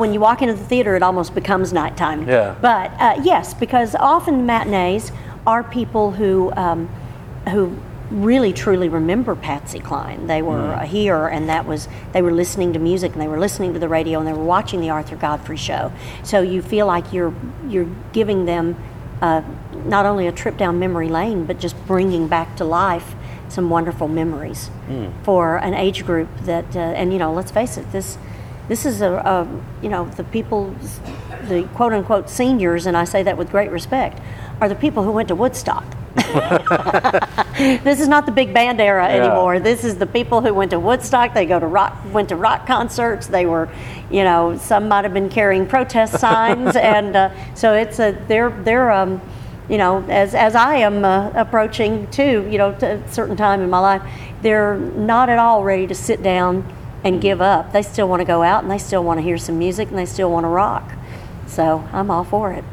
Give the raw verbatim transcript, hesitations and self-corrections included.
When you walk into the theater, it almost becomes nighttime. Yeah. But uh, yes, because often matinees are people who um, who really truly remember Patsy Cline. They were Mm. here, and that was they were listening to music, and they were listening to the radio, and they were watching the Arthur Godfrey show. So you feel like you're you're giving them uh, not only a trip down memory lane, but just bringing back to life some wonderful memories Mm. for an age group that. Uh, and you know, let's face it, this. This is a, a, you know, the people, the quote unquote seniors, and I say that with great respect, are the people who went to Woodstock. This is not the big band era Yeah. anymore. This is the people who went to Woodstock. They go to rock, went to rock concerts. They were, you know, some might have been carrying protest signs, and uh, so it's a they're they're um, you know, as as I am uh, approaching too, you know, to a certain time in my life, they're not at all ready to sit down and give up. They still want to go out, and they still want to hear some music, and they still want to rock. So I'm all for it.